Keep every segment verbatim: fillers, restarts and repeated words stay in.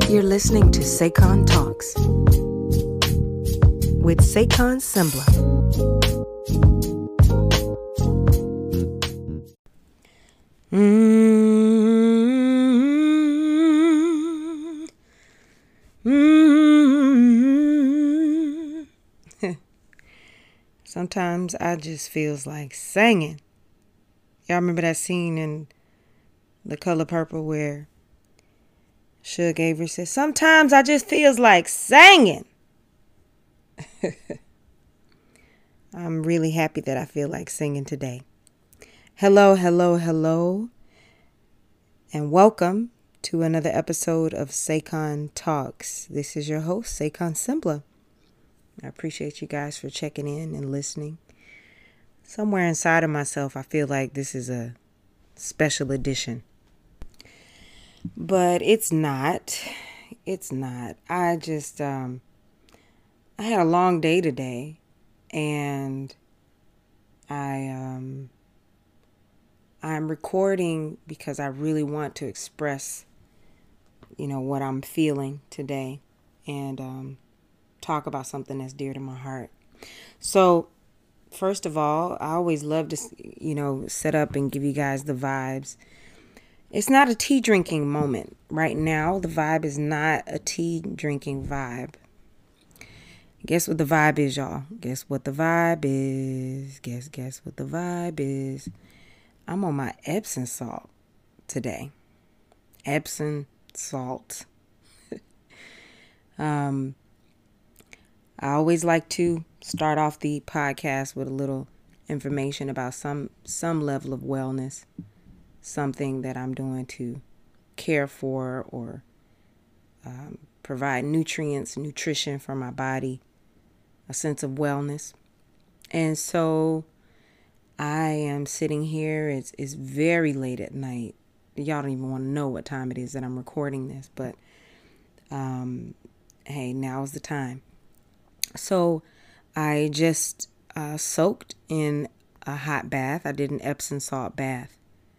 You're listening to Sakan Talks with Sakan Sembla. Mm-hmm. Mm-hmm. Sometimes I just feels like singing. Y'all remember that scene in The Color Purple where Suge Avery says, "Sometimes I just feels like singing." I'm really happy that I feel like singing today. Hello, hello, hello, and welcome to another episode of Sakan Talks. This is your host, Sakan Sembla. I appreciate you guys for checking in and listening. Somewhere inside of myself, I feel like this is a special edition. But it's not. It's not. I just, um, I had a long day today, and I, um, I'm recording because I really want to express, you know, what I'm feeling today and, um, talk about something that's dear to my heart. So, first of all, I always love to, you know, set up and give you guys the vibes. It's not a tea drinking moment. Right now, the vibe is not a tea drinking vibe. Guess what the vibe is, y'all? Guess what the vibe is? Guess, guess what the vibe is? I'm on my Epsom salt today. Epsom salt. um, I always like to start off the podcast with a little information about some, some level of wellness. Something that I'm doing to care for or um, provide nutrients, nutrition for my body, a sense of wellness. And so I am sitting here. It's, it's very late at night. Y'all don't even want to know what time it is that I'm recording this, but um, hey, now's the time. So I just uh, soaked in a hot bath. I did an Epsom salt bath.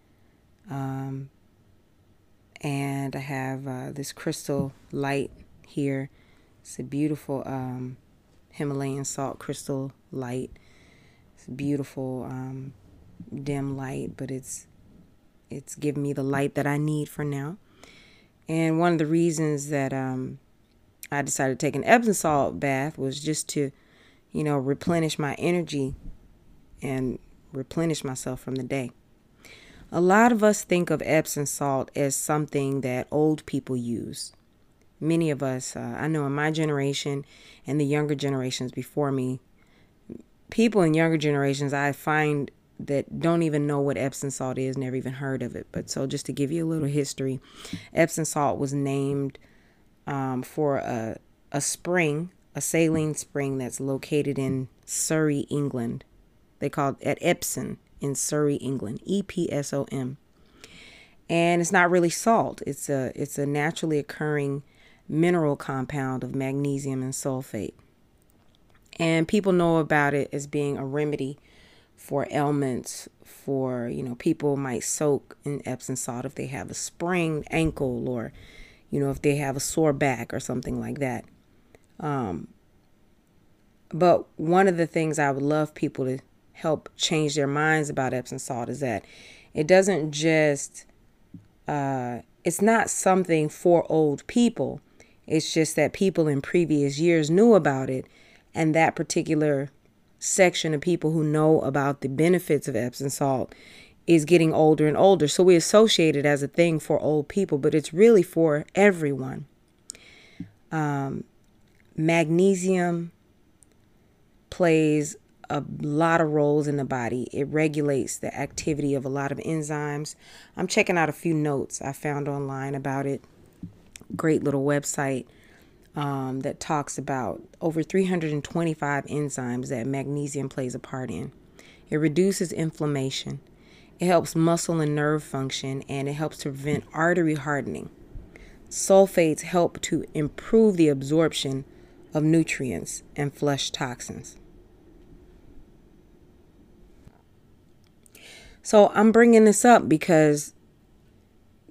Um, and I have uh, this crystal light here. It's a beautiful um, Himalayan salt crystal light. It's a beautiful um, dim light, but it's it's giving me the light that I need for now. And one of the reasons that um, I decided to take an Epsom salt bath was just to, you know, replenish my energy and replenish myself from the day. A lot of us think of Epsom salt as something that old people use. Many of us, uh, I know in my generation and the younger generations before me, people in younger generations I find that don't even know what Epsom salt is, never even heard of it. But so just to give you a little history, Epsom salt was named um, for a, a spring, a saline spring that's located in Surrey, England. They call it at Epsom. In Surrey, England, E P S O M. And it's not really salt. It's a it's a naturally occurring mineral compound of magnesium and sulfate. And people know about it as being a remedy for ailments, for, you know, people might soak in Epsom salt if they have a sprained ankle or, you know, if they have a sore back or something like that. Um, but one of the things I would love people to help change their minds about Epsom salt is that it doesn't just, uh, it's not something for old people. It's just that people in previous years knew about it. And that particular section of people who know about the benefits of Epsom salt is getting older and older. So we associate it as a thing for old people, but it's really for everyone. Um, magnesium plays a lot of roles in the body. It regulates the activity of a lot of enzymes. I'm checking out a few notes I found online about it. Great little website um, that talks about over three hundred twenty-five enzymes that magnesium plays a part in. It reduces inflammation. It helps muscle and nerve function, and it helps to prevent artery hardening. Sulfates help to improve the absorption of nutrients and flush toxins. So I'm bringing this up because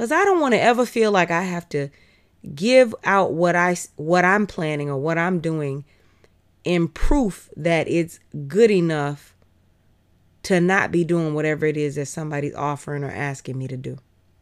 Because I don't want to ever feel like I have to give out what I what I'm planning or what I'm doing in proof that it's good enough to not be doing whatever it is that somebody's offering or asking me to do.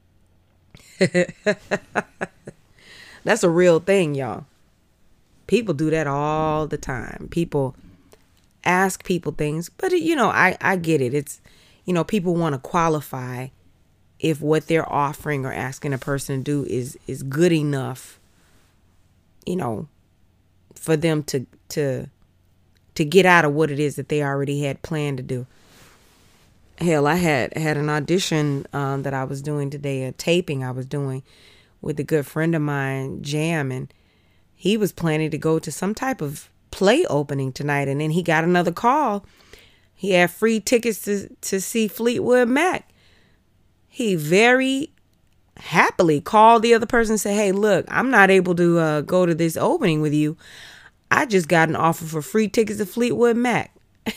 That's a real thing, y'all. People do that all the time. People ask people things, but you know, I, I get it. It's, you know, people want to qualify if what they're offering or asking a person to do is, is good enough, you know, for them to, to, to get out of what it is that they already had planned to do. Hell, I had had an audition um, that I was doing today, a taping I was doing with a good friend of mine, Jam, and he was planning to go to some type of play opening tonight, and then he got another call. He had free tickets to, to see Fleetwood Mac. He very happily called the other person and said, hey, look, I'm not able to uh, go to this opening with you. I just got an offer for free tickets to Fleetwood Mac.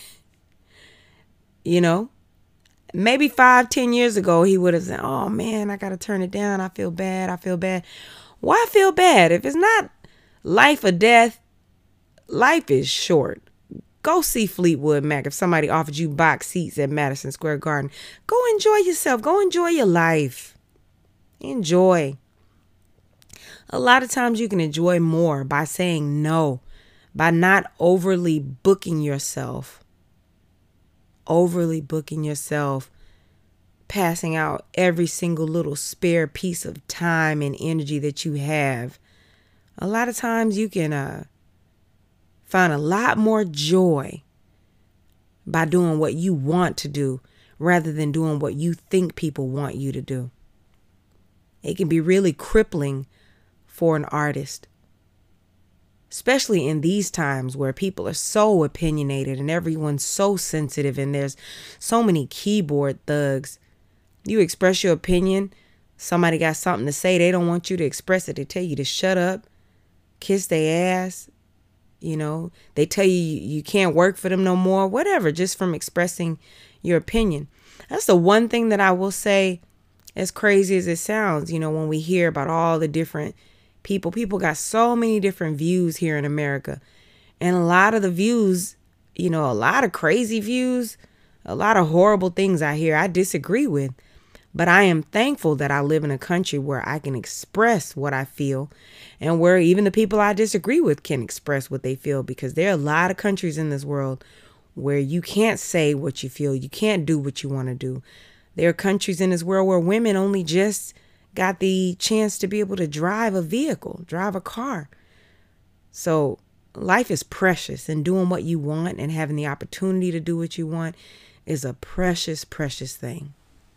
You know? Maybe five, ten years ago, he would have said, oh, man, I got to turn it down. I feel bad. I feel bad. Why feel bad? If it's not life or death, life is short. Go see Fleetwood Mac. If somebody offered you box seats at Madison Square Garden, go enjoy yourself. Go enjoy your life. Enjoy. A lot of times you can enjoy more by saying no, by not overly booking yourself. Overly booking yourself, passing out every single little spare piece of time and energy that you have. A lot of times you can uh, find a lot more joy by doing what you want to do rather than doing what you think people want you to do. It can be really crippling for an artist, especially in these times where people are so opinionated and everyone's so sensitive and there's so many keyboard thugs. You express your opinion, somebody got something to say, they don't want you to express it. They tell you to shut up, kiss their ass, you know, they tell you you can't work for them no more, whatever, just from expressing your opinion. That's the one thing that I will say, as crazy as it sounds, you know, when we hear about all the different People, people got so many different views here in America. And a lot of the views, you know, a lot of crazy views, a lot of horrible things I hear, I disagree with. But I am thankful that I live in a country where I can express what I feel and where even the people I disagree with can express what they feel, because there are a lot of countries in this world where you can't say what you feel. You can't do what you want to do. There are countries in this world where women only just got the chance to be able to drive a vehicle, drive a car. So life is precious, and doing what you want and having the opportunity to do what you want is a precious, precious thing.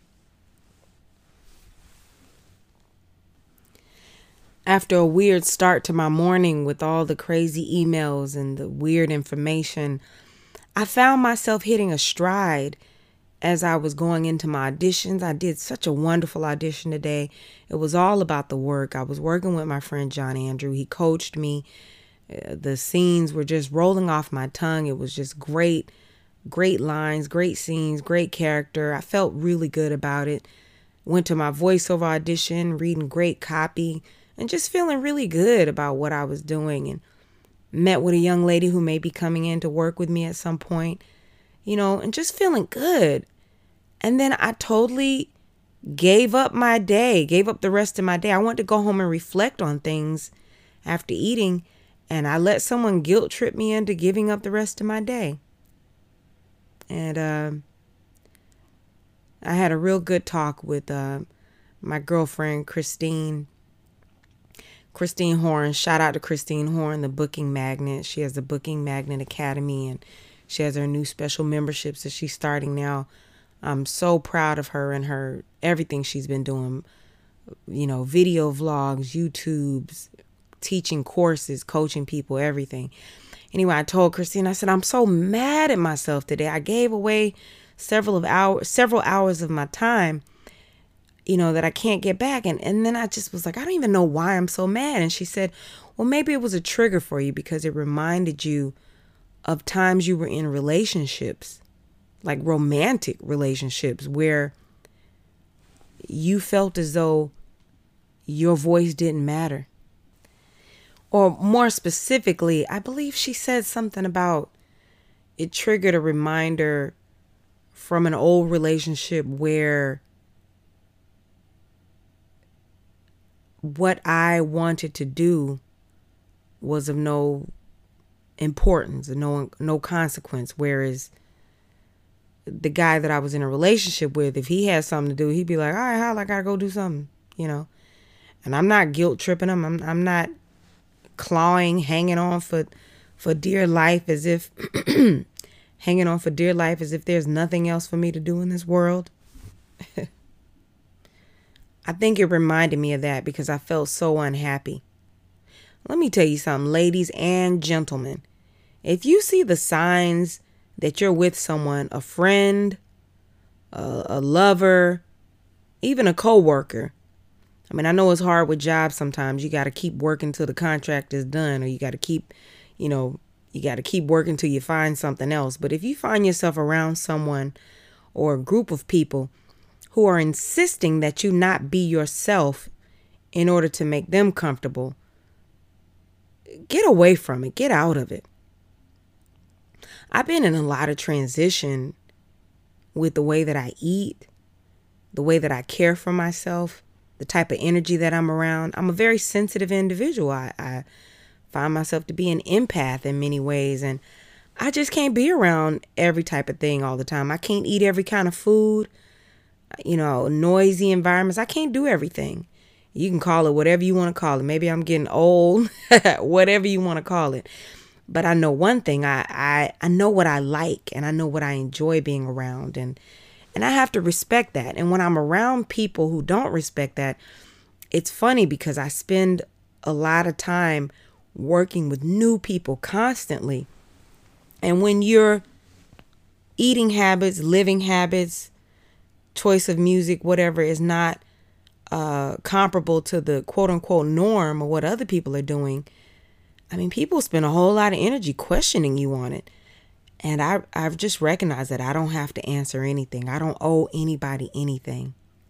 After a weird start to my morning with all the crazy emails and the weird information, I found myself hitting a stride as I was going into my auditions. I did such a wonderful audition today. It was all about the work. I was working with my friend John Andrew. He coached me. Uh, the scenes were just rolling off my tongue. It was just great, great lines, great scenes, great character. I felt really good about it. Went to my voiceover audition, reading great copy, and just feeling really good about what I was doing. And met with a young lady who may be coming in to work with me at some point. You know, and just feeling good. And then I totally gave up my day, gave up the rest of my day. I wanted to go home and reflect on things after eating, and I let someone guilt trip me into giving up the rest of my day. And uh, I had a real good talk with uh, my girlfriend, Christine. Christine Horn. Shout out to Christine Horn, the Booking Magnet. She has the Booking Magnet Academy, and she has her new special memberships that she's starting now. I'm so proud of her and her everything she's been doing. You know, video vlogs, YouTubes, teaching courses, coaching people, everything. Anyway, I told Christine, I said, I'm so mad at myself today. I gave away several of hours, several hours of my time, you know, that I can't get back. And, and then I just was like, I don't even know why I'm so mad. And she said, well, maybe it was a trigger for you because it reminded you of times you were in relationships, like romantic relationships, where you felt as though your voice didn't matter. Or more specifically, I believe she said something about it triggered a reminder from an old relationship where what I wanted to do was of no importance, no no consequence. Whereas the guy that I was in a relationship with, if he had something to do, he'd be like, all right, Hal, I gotta go do something, you know. And I'm not guilt tripping him. I'm I'm not clawing, hanging on for for dear life as if hanging on for dear life as if there's nothing else for me to do in this world. I think it reminded me of that because I felt so unhappy. Let me tell you something, ladies and gentlemen. If you see the signs that you're with someone, a friend, a, a lover, even a coworker. I mean, I know it's hard with jobs sometimes. You got to keep working till the contract is done, or you got to keep, you know, you got to keep working till you find something else. But if you find yourself around someone or a group of people who are insisting that you not be yourself in order to make them comfortable, get away from it. Get out of it. I've been in a lot of transition with the way that I eat, the way that I care for myself, the type of energy that I'm around. I'm a very sensitive individual. I, I find myself to be an empath in many ways, and I just can't be around every type of thing all the time. I can't eat every kind of food, you know, noisy environments. I can't do everything. You can call it whatever you want to call it. Maybe I'm getting old, whatever you want to call it. But I know one thing, I, I, I know what I like and I know what I enjoy being around, and, and I have to respect that. And when I'm around people who don't respect that, it's funny because I spend a lot of time working with new people constantly. And when your eating habits, living habits, choice of music, whatever is not uh, comparable to the quote unquote norm or what other people are doing, I mean, people spend a whole lot of energy questioning you on it. And I, I've just recognized that I don't have to answer anything. I don't owe anybody anything.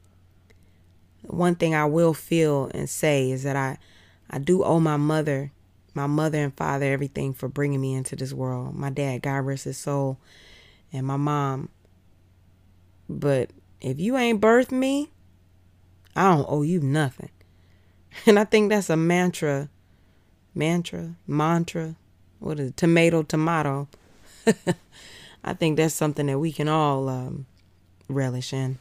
One thing I will feel and say is that I, I do owe my mother, my mother and father, everything for bringing me into this world. My dad, God rest his soul, and my mom. But if you ain't birthed me, I don't owe you nothing. And I think that's a mantra. Mantra, mantra, what is it? Tomato, tomato. I think that's something that we can all um, relish in.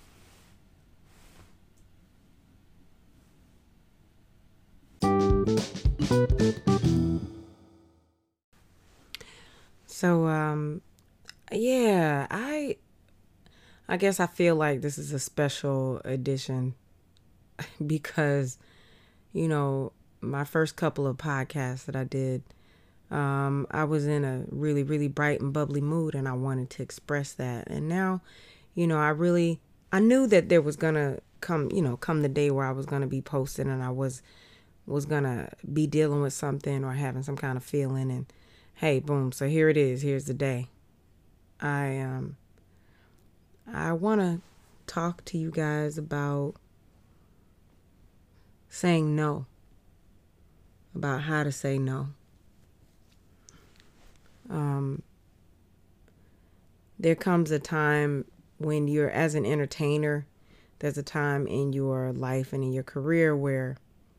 So, um, yeah, I, I guess I feel like this is a special edition because, you know, my first couple of podcasts that I did, um, I was in a really, really bright and bubbly mood, and I wanted to express that. And now, you know, I really, I knew that there was gonna come, you know, come the day where I was gonna be posting, and I was, was gonna be dealing with something or having some kind of feeling. And hey, boom! So here it is. Here's the day. I um, I want to talk to you guys about saying no. About how to say no. Um, there comes a time when you're, as an entertainer, there's a time in your life and in your career where,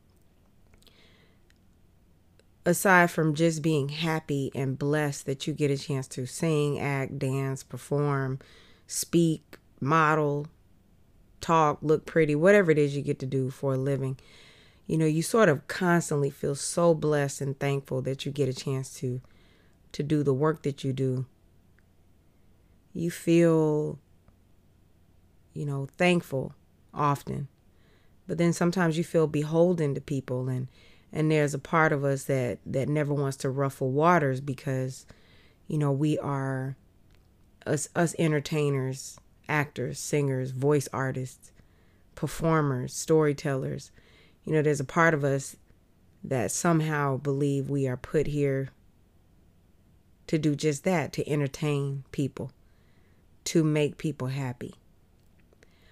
aside from just being happy and blessed that you get a chance to sing, act, dance, perform, speak, model, talk, look pretty, whatever it is you get to do for a living, you know, you sort of constantly feel so blessed and thankful that you get a chance to to do the work that you do. You feel, you know, thankful often. But then sometimes you feel beholden to people, and and there's a part of us that that never wants to ruffle waters because, you know, we are us us entertainers, actors, singers, voice artists, performers, storytellers. You know, there's a part of us that somehow believe we are put here to do just that, to entertain people, to make people happy.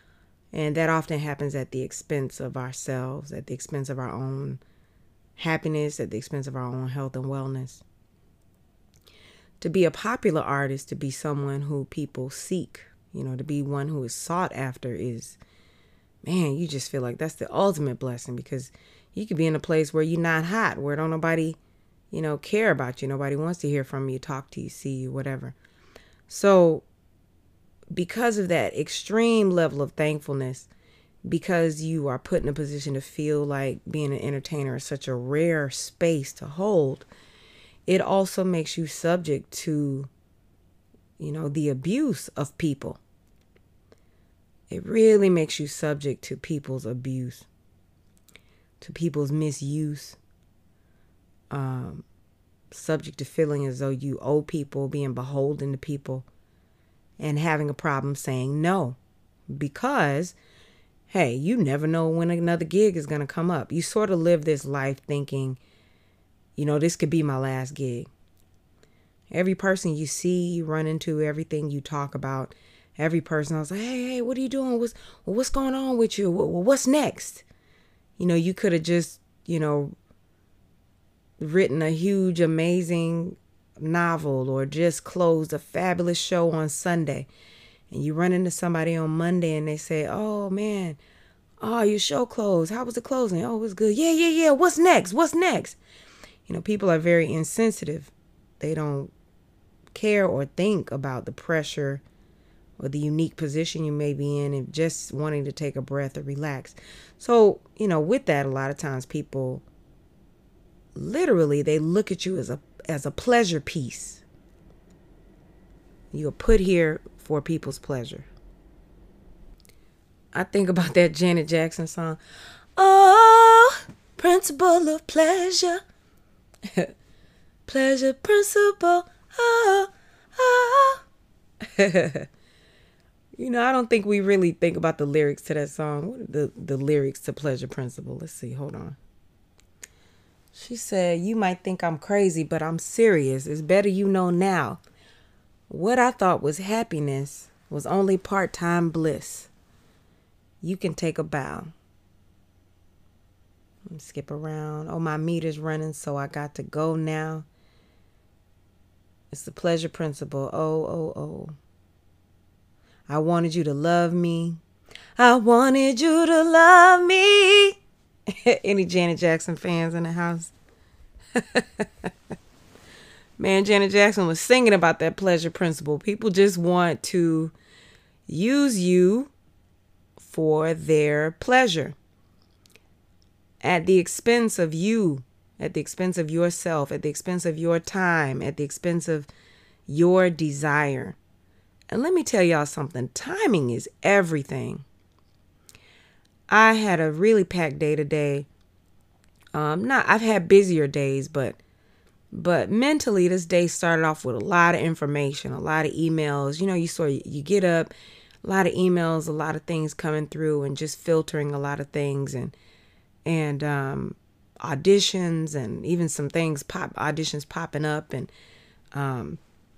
And that often happens at the expense of ourselves, at the expense of our own happiness, at the expense of our own health and wellness. To be a popular artist, to be someone who people seek, you know, to be one who is sought after is, man, you just feel like that's the ultimate blessing, because you could be in a place where you're not hot, where don't nobody, you know, care about you. Nobody wants to hear from you, talk to you, see you, whatever. So because of that extreme level of thankfulness, because you are put in a position to feel like being an entertainer is such a rare space to hold, it also makes you subject to, you know, the abuse of people. It really makes you subject to people's abuse, to people's misuse, um, subject to feeling as though you owe people, being beholden to people, and having a problem saying no. Because, hey, you never know when another gig is going to come up. You sort of live this life thinking, you know, this could be my last gig. Every person you see, you run into, everything you talk about, every person, I was like, hey, hey, what are you doing? What's, what's going on with you? What's next? You know, you could have just, you know, written a huge, amazing novel or just closed a fabulous show on Sunday. And you run into somebody on Monday and they say, oh, man, oh, your show closed. How was the closing? Oh, it was good. Yeah, yeah, yeah. What's next? What's next? You know, people are very insensitive. They don't care or think about the pressure or the unique position you may be in and just wanting to take a breath or relax. So, you know, with that, a lot of times people literally, they look at you as a as a pleasure piece. You're put here for people's pleasure. I think about that Janet Jackson song, oh, principle of pleasure. Pleasure principle. Oh, oh. You know, I don't think we really think about the lyrics to that song. What are the, the lyrics to Pleasure Principle? Let's see. Hold on. She said, you might think I'm crazy, but I'm serious. It's better you know now. What I thought was happiness was only part-time bliss. You can take a bow. Let me skip around. Oh, my meter's running, so I got to go now. It's the Pleasure Principle. Oh, oh, oh. I wanted you to love me. I wanted you to love me. Any Janet Jackson fans in the house? Man, Janet Jackson was singing about that pleasure principle. People just want to use you for their pleasure at the expense of you, at the expense of yourself, at the expense of your time, at the expense of your desire. And let me tell y'all something. Timing is everything. I had a really packed day today. Um, not I've had busier days, but but mentally this day started off with a lot of information, a lot of emails. You know, you sort of, you get up, a lot of emails, a lot of things coming through, and just filtering a lot of things, and and um, auditions, and even some things pop auditions popping up, and um,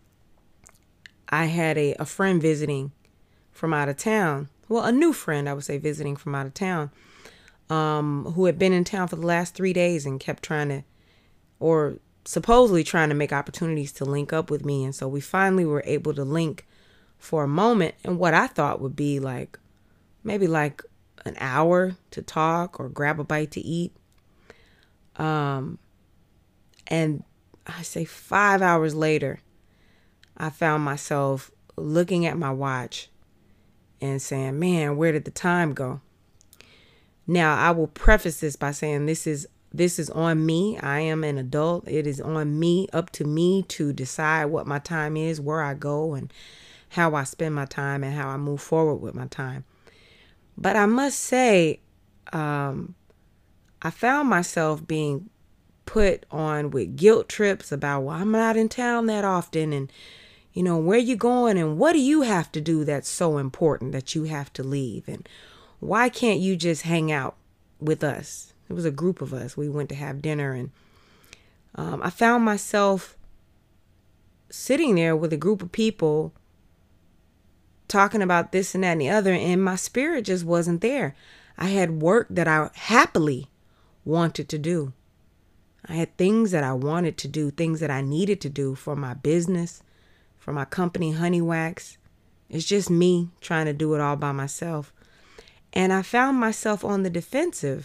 I had a, a friend visiting from out of town. Well, a new friend, I would say, visiting from out of town, um, who had been in town for the last three days and kept trying to, or supposedly trying to make opportunities to link up with me. And so we finally were able to link for a moment, and what I thought would be like, maybe like an hour to talk or grab a bite to eat. Um, and I say five hours later, I found myself looking at my watch and saying, man, where did the time go? Now, I will preface this by saying this is this is on me. I am an adult. It is on me, up to me to decide what my time is, where I go, and how I spend my time, and how I move forward with my time. But I must say, um, I found myself being put on with guilt trips about, well, I'm not in town that often, and you know, where you going, and what do you have to do that's so important that you have to leave, and why can't you just hang out with us? It was a group of us. We went to have dinner, and um, I found myself sitting there with a group of people talking about this and that and the other, and my spirit just wasn't there. I had work that I happily wanted to do. I had things that I wanted to do, things that I needed to do for my business, for my company, Honey Wax. It's just me trying to do it all by myself. And I found myself on the defensive.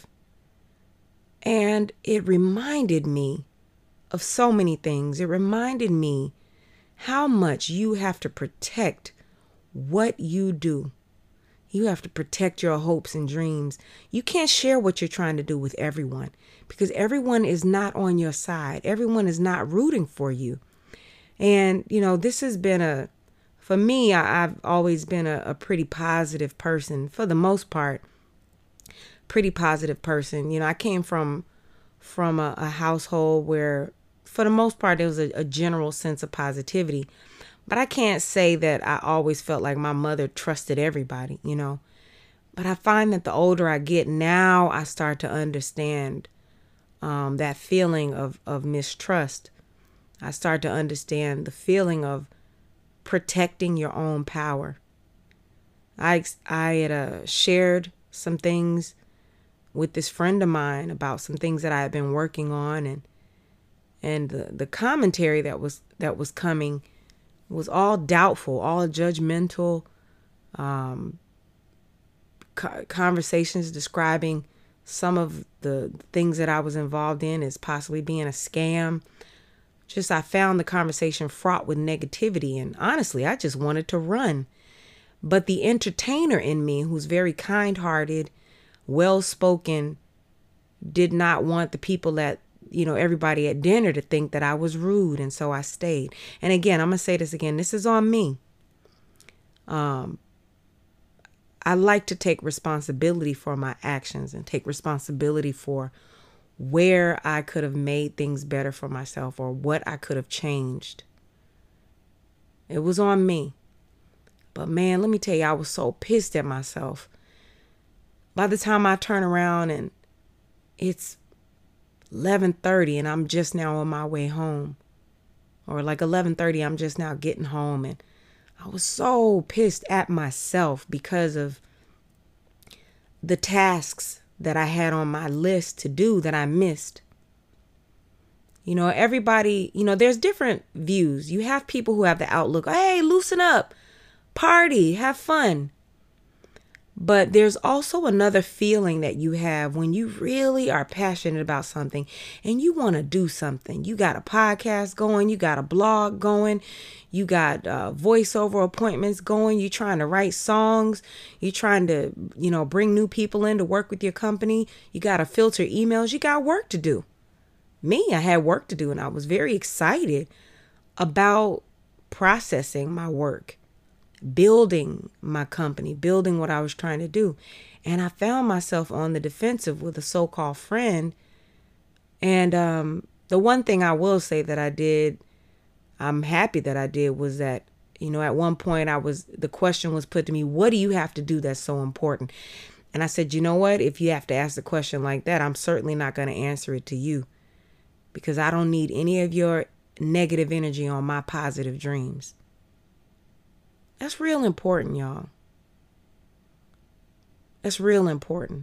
And it reminded me of so many things. It reminded me how much you have to protect what you do. You have to protect your hopes and dreams. You can't share what you're trying to do with everyone because everyone is not on your side. Everyone is not rooting for you. And, you know, this has been a, for me, I, I've always been a, a pretty positive person for the most part. Pretty positive person. You know, I came from from a, a household where, for the most part, there was a, a general sense of positivity. But I can't say that I always felt like my mother trusted everybody, you know. But I find that the older I get now, I start to understand um, that feeling of, of mistrust. I start to understand the feeling of protecting your own power. I, I had uh, shared some things with this friend of mine about some things that I had been working on, and and the, the commentary that was that was coming was all doubtful, all judgmental, um, co- conversations describing some of the things that I was involved in as possibly being a scam. Just I found the conversation fraught with negativity, and honestly, I just wanted to run. But the entertainer in me, who's very kind-hearted, well-spoken, did not want the people that, you know, everybody at dinner to think that I was rude. And so I stayed. And again, I'm going to say this again. This is on me. Um, I like to take responsibility for my actions and take responsibility for where I could have made things better for myself or what I could have changed. It was on me. But man, let me tell you, I was so pissed at myself. By the time I turn around and it's eleven thirty and I'm just now on my way home, or like eleven thirty, I'm just now getting home, and I was so pissed at myself because of the tasks that I had on my list to do that I missed. You know, everybody, you know, there's different views. You have people who have the outlook, hey, loosen up, party, have fun. But there's also another feeling that you have when you really are passionate about something and you want to do something. You got a podcast going, you got a blog going, you got uh, voiceover appointments going, you're trying to write songs, you're trying to, you know, bring new people in to work with your company, you got to filter emails, you got work to do. Me, I had work to do, and I was very excited about processing my work, building my company, building what I was trying to do. And I found myself on the defensive with a so-called friend. And um, the one thing I will say that I did, I'm happy that I did, was that, you know, at one point I was, the question was put to me, what do you have to do that's so important? And I said, you know what? If you have to ask a question like that, I'm certainly not going to answer it to you, because I don't need any of your negative energy on my positive dreams. That's real important, y'all. That's real important.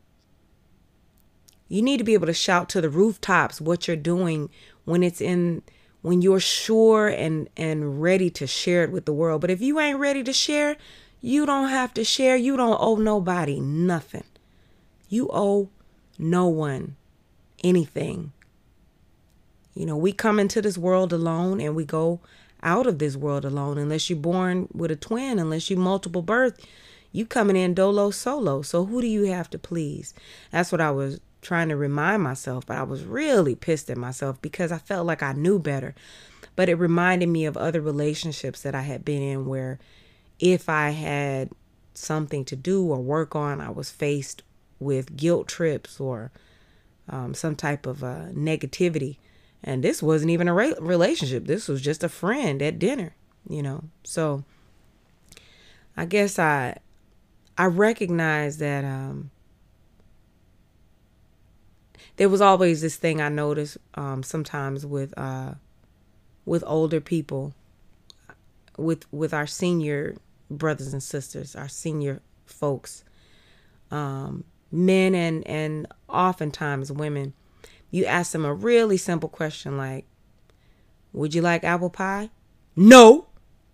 You need to be able to shout to the rooftops what you're doing when it's in, when you're sure and, and ready to share it with the world. But if you ain't ready to share, you don't have to share. You don't owe nobody nothing. You owe no one anything. You know, we come into this world alone and we go out of this world alone. Unless you're born with a twin, unless you multiple birth, you coming in dolo solo. So who do you have to please? That's what I was trying to remind myself. But I was really pissed at myself because I felt like I knew better. But it reminded me of other relationships that I had been in where if I had something to do or work on, I was faced with guilt trips or um, some type of uh, negativity. And this wasn't even a re- relationship. This was just a friend at dinner, you know. So I guess I I recognize that um, there was always this thing I noticed um, sometimes with uh, with older people, with with our senior brothers and sisters, our senior folks, um, men and, and oftentimes women, you ask them a really simple question like, would you like apple pie? No.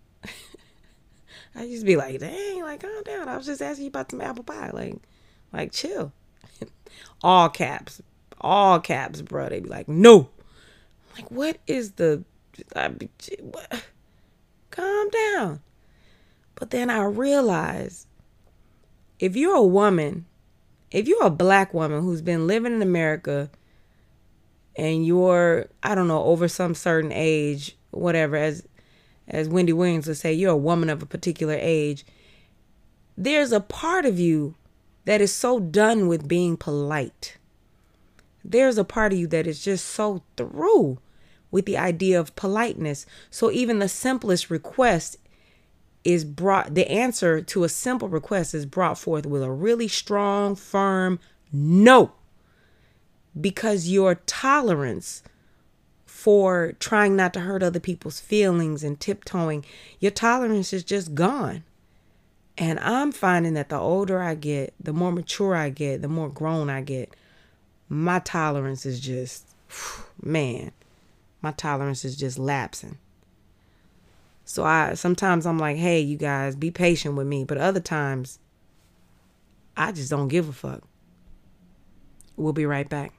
I used to be like, dang, like, calm down. I was just asking you about some apple pie. Like, like, chill. All caps. All caps, bro. They be like, no. Like, what is the... I be, what? Calm down. But then I realized, if you're a woman, if you're a black woman who's been living in America and you're, I don't know, over some certain age, whatever, as as Wendy Williams would say, you're a woman of a particular age, there's a part of you that is so done with being polite. There's a part of you that is just so through with the idea of politeness. So even the simplest request is brought, the answer to a simple request is brought forth with a really strong, firm no. Because your tolerance for trying not to hurt other people's feelings and tiptoeing, your tolerance is just gone. And I'm finding that the older I get, the more mature I get, the more grown I get, my tolerance is just, man, my tolerance is just lapsing. So I sometimes I'm like, hey, you guys, be patient with me. But other times, I just don't give a fuck. We'll be right back.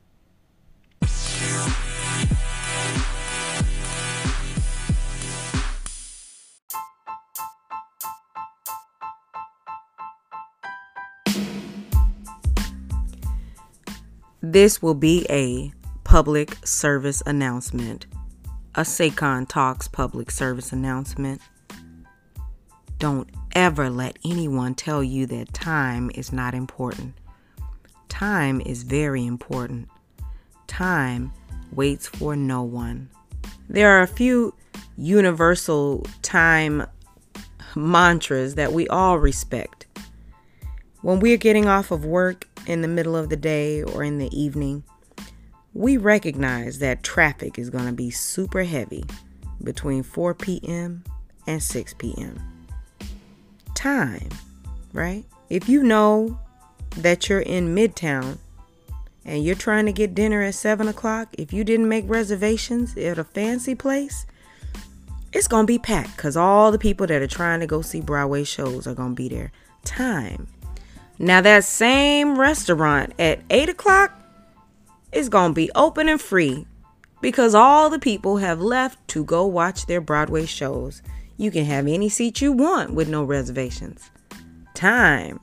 This will be a public service announcement, a Saycon Talks public service announcement. Don't ever let anyone tell you that time is not important. Time is very important. Time waits for no one. There are a few universal time mantras that we all respect. When we're getting off of work in the middle of the day or in the evening, we recognize that traffic is going to be super heavy between four p.m. and six p.m. Time, right? If you know that you're in Midtown and you're trying to get dinner at seven o'clock, if you didn't make reservations at a fancy place, it's going to be packed because all the people that are trying to go see Broadway shows are going to be there. Time. Now that same restaurant at eight o'clock is going to be open and free because all the people have left to go watch their Broadway shows. You can have any seat you want with no reservations. Time.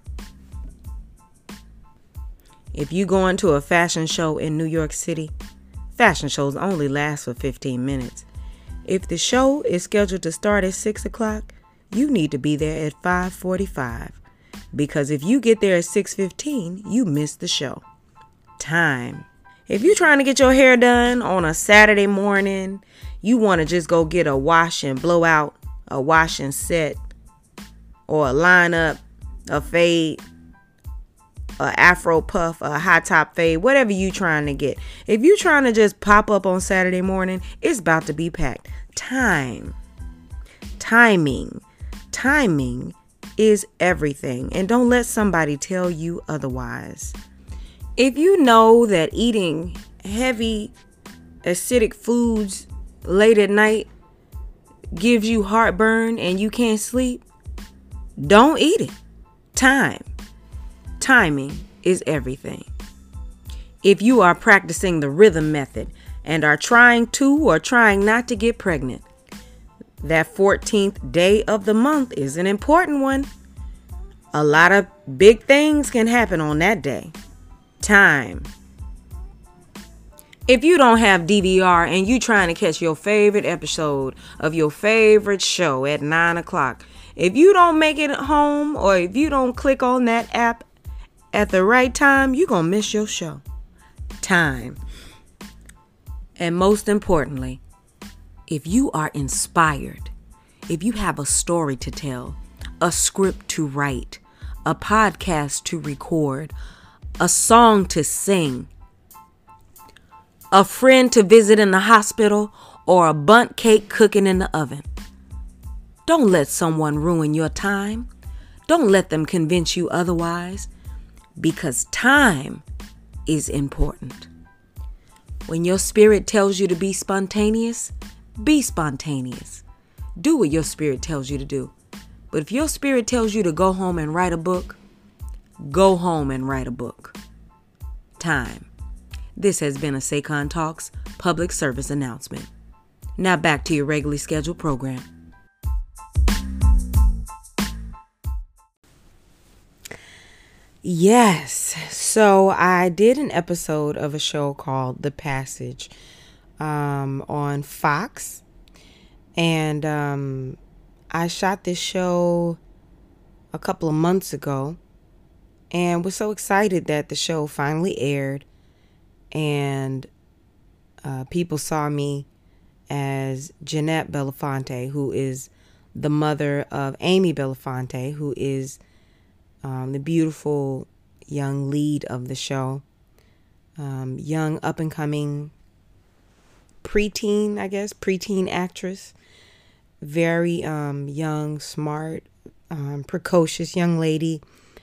If you go into a fashion show in New York City, fashion shows only last for fifteen minutes. If the show is scheduled to start at six o'clock, you need to be there at five forty-five. Because if you get there at six fifteen, you miss the show. Time. If you're trying to get your hair done on a Saturday morning, you want to just go get a wash and blow out, a wash and set, or a lineup, a fade, a afro puff, a high top fade, whatever you trying to get. If you trying to just pop up on Saturday morning, it's about to be packed. Time. Timing. Timing is everything, and don't let somebody tell you otherwise. If you know that eating heavy acidic foods late at night gives you heartburn and you can't sleep, don't eat it. Time. Timing is everything. If you are practicing the rhythm method and are trying to or trying not to get pregnant, that fourteenth day of the month is an important one. A lot of big things can happen on that day. Time. If you don't have D V R and you trying to catch your favorite episode of your favorite show at nine o'clock, if you don't make it home or if you don't click on that app at the right time, you're going to miss your show. Time. And most importantly, if you are inspired, if you have a story to tell, a script to write, a podcast to record, a song to sing, a friend to visit in the hospital, or a bundt cake cooking in the oven, Don't let someone ruin your time. Don't let them convince you otherwise, because time is important. When your spirit tells you to be spontaneous, be spontaneous. Do what your spirit tells you to do. But if your spirit tells you to go home and write a book, go home and write a book. Time. This has been a Saycon Talks public service announcement. Now back to your regularly scheduled program. Yes. So I did an episode of a show called The Passage um, on Fox. And um, I shot this show a couple of months ago and was so excited that the show finally aired. And uh, people saw me as Jeanette Belafonte, who is the mother of Amy Belafonte, who is um, the beautiful young lead of the show. Um, young up-and-coming preteen, I guess, preteen actress. Very um, young, smart, um, precocious young lady.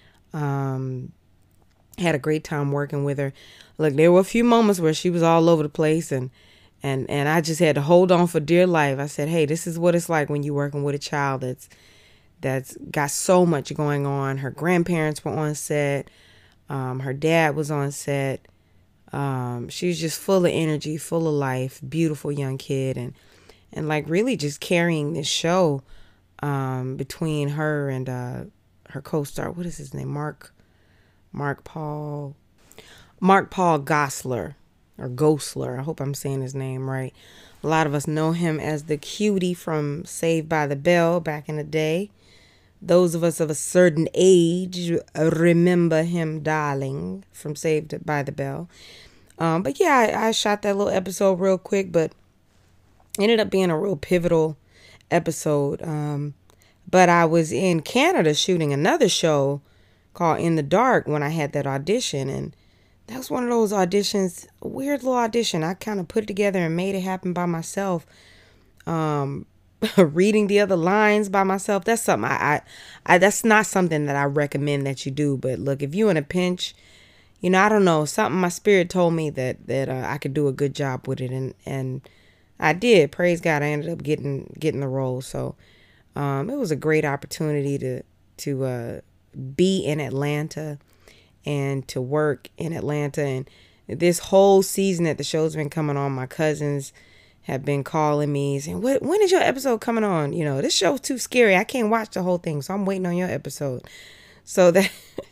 Um, had a great time working with her. Look, there were a few moments where she was all over the place, and And and I just had to hold on for dear life. I said, hey, this is what it's like when you're working with a child that's that's got so much going on. Her grandparents were on set. Um, her dad was on set. Um, she was just full of energy, full of life, beautiful young kid. And, and like really just carrying this show um, between her and uh, her co-star. What is his name? Mark, Mark Paul, Mark Paul Gosselaar. Or Ghostler. I hope I'm saying his name right. A lot of us know him as the cutie from Saved by the Bell back in the day. Those of us of a certain age remember him, darling, from Saved by the Bell. Um, but yeah, I, I shot that little episode real quick, but ended up being a real pivotal episode. Um, but I was in Canada shooting another show called In the Dark when I had that audition, and that was one of those auditions, a weird little audition. I kind of put it together and made it happen by myself. Um, reading the other lines by myself. That's something I, I, I, that's not something that I recommend that you do. But look, if you're in a pinch, you know, I don't know, something my spirit told me that, that uh, I could do a good job with it. And, and I did. Praise God. I ended up getting, getting the role. So, um, it was a great opportunity to, to, uh, be in Atlanta and to work in Atlanta. And this whole season that the show's been coming on, my cousins have been calling me saying, what, when is your episode coming on? You know, this show's too scary. I can't watch the whole thing. So I'm waiting on your episode. So that,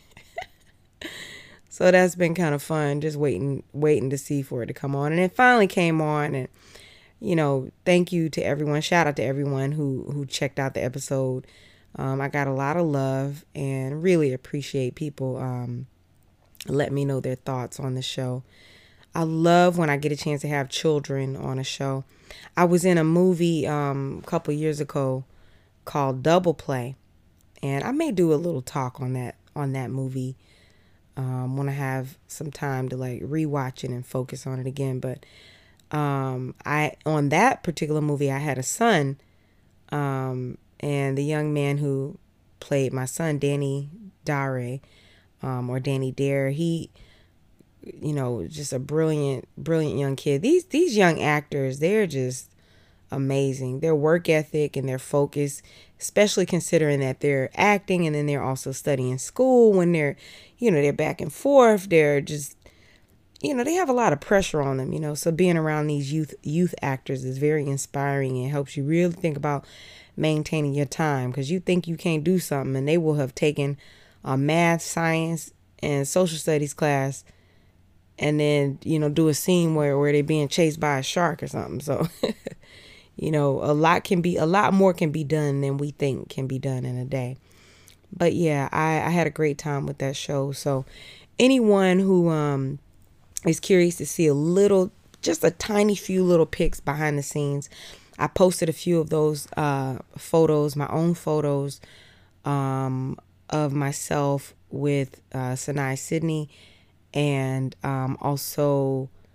so that's been kind of fun. Just waiting, waiting to see for it to come on. And it finally came on. And, you know, thank you to everyone. Shout out to everyone who, who checked out the episode. Um, I got a lot of love and really appreciate people, um, let me know their thoughts on the show. I love when I get a chance to have children on a show. I was in a movie um, a couple years ago called Double Play, and I may do a little talk on that on that movie um, when I have some time to like rewatch it and focus on it again. But um, I on that particular movie, I had a son, um, and the young man who played my son, Danny Dare. Um, or Danny Dare, he, you know, just a brilliant, brilliant young kid. These these young actors, they're just amazing. Their work ethic and their focus, especially considering that they're acting and then they're also studying school. When they're, you know, they're back and forth. They're just, you know, they have a lot of pressure on them. You know, so being around these youth youth actors is very inspiring and helps you really think about maintaining your time, because you think you can't do something and they will have taken a math, science, and social studies class, and then, you know, do a scene where, where they're being chased by a shark or something. So, you know, a lot can be, a lot more can be done than we think can be done in a day. But yeah, I, I had a great time with that show. So anyone who um is curious to see a little, just a tiny few little pics behind the scenes, I posted a few of those uh photos, my own photos, um, of myself with uh, Sanaa Sidney, and um, also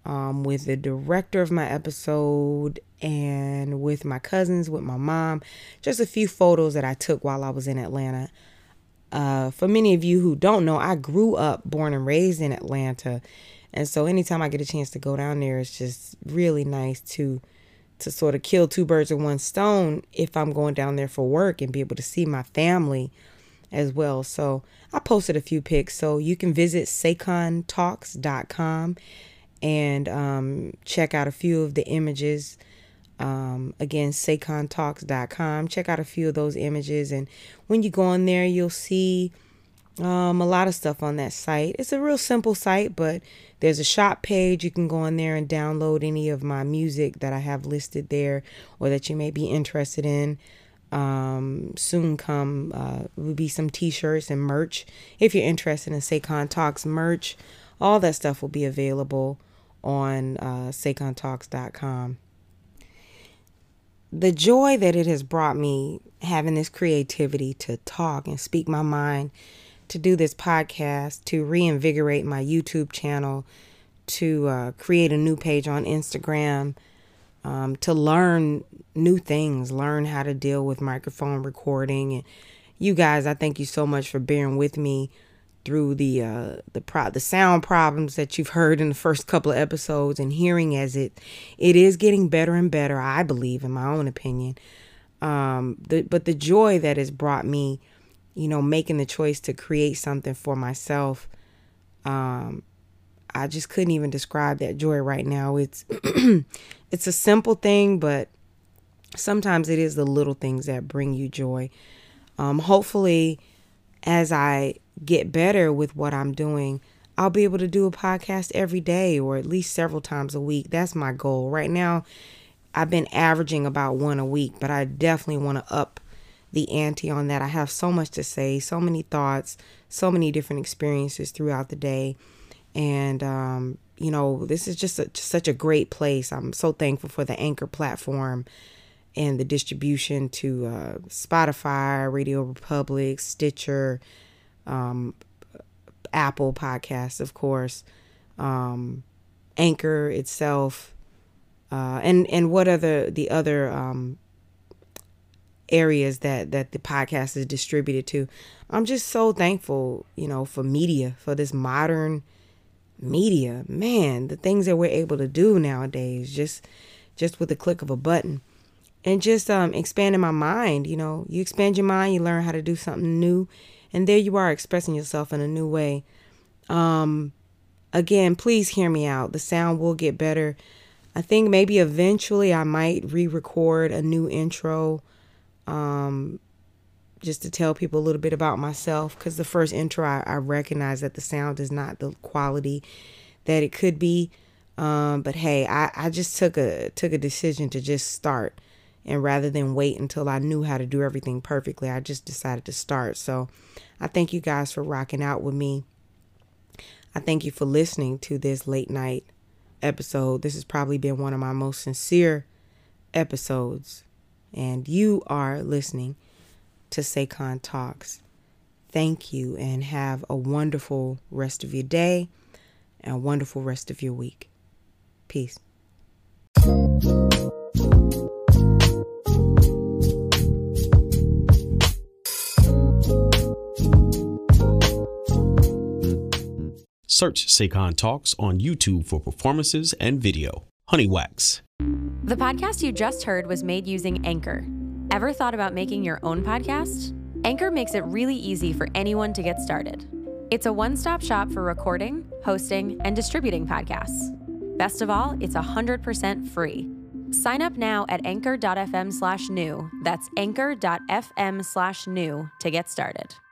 um, with the director of my episode and with my cousins, with my mom. Just a few photos that I took while I was in Atlanta. Uh, for many of you who don't know, I grew up, born and raised in Atlanta. And so anytime I get a chance to go down there, it's just really nice to to sort of kill two birds with one stone if I'm going down there for work and be able to see my family as well. So I posted a few pics, so you can visit saycon talks dot com and um, check out a few of the images. Um, again, saycon talks dot com. Check out a few of those images, and when you go on there, you'll see um, a lot of stuff on that site. It's a real simple site, but there's a shop page. You can go on there and download any of my music that I have listed there or that you may be interested in. Um, soon come uh, will be some t-shirts and merch. If you're interested in Saycon Talks merch, all that stuff will be available on uh, saycon talks dot com. The joy that it has brought me, having this creativity to talk and speak my mind, to do this podcast, to reinvigorate my YouTube channel, to uh, create a new page on Instagram, um, to learn new things, learn how to deal with microphone recording. And you guys, I thank you so much for bearing with me through the uh, the pro- the sound problems that you've heard in the first couple of episodes, and hearing as it it is getting better and better, I believe, in my own opinion. Um, the, but the joy that has brought me, you know, making the choice to create something for myself, um, I just couldn't even describe that joy right now. It's it's a simple thing, but sometimes it is the little things that bring you joy. Um, hopefully, as I get better with what I'm doing, I'll be able to do a podcast every day or at least several times a week. That's my goal. Right now, I've been averaging about one a week, but I definitely want to up the ante on that. I have so much to say, so many thoughts, so many different experiences throughout the day. And, um, you know, this is just, a, just such a great place. I'm so thankful for the Anchor platform and the distribution to uh, Spotify, Radio Republic, Stitcher, um, Apple Podcasts, of course, um, Anchor itself, uh, and and what are the the other um, areas that that the podcast is distributed to. I'm just so thankful, you know, for media, for this modern media. Man, the things that we're able to do nowadays, just just with the click of a button. And just um, expanding my mind. You know, you expand your mind, you learn how to do something new, and there you are expressing yourself in a new way. Um, again, please hear me out. The sound will get better. I think maybe eventually I might re-record a new intro, um, just to tell people a little bit about myself, because the first intro, I, I recognize that the sound is not the quality that it could be. Um, but hey, I, I just took a took a decision to just start. And rather than wait until I knew how to do everything perfectly, I just decided to start. So I thank you guys for rocking out with me. I thank you for listening to this late night episode. This has probably been one of my most sincere episodes. And you are listening to Saycon Talks. Thank you, and have a wonderful rest of your day and a wonderful rest of your week. Peace. Search Saycon Talks on YouTube for performances and video. Honeywax. The podcast you just heard was made using Anchor. Ever thought about making your own podcast? Anchor makes it really easy for anyone to get started. It's a one-stop shop for recording, hosting, and distributing podcasts. Best of all, it's one hundred percent free. Sign up now at anchor dot f m slash new. That's anchor dot f m slash new to get started.